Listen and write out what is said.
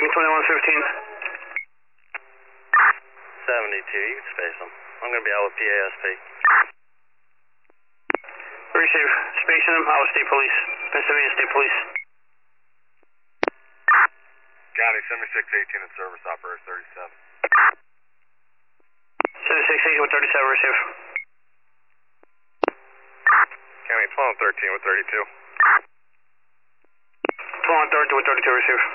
Dragon 2115. 72, you can space them. I'm going to be out with PASP. Receive. Spacing them, out with State Police. Pennsylvania State Police. County 7618 in service, operator 37. 7618 with 37, receive. County 1213 with 32. 12 on 32 with 32, receive.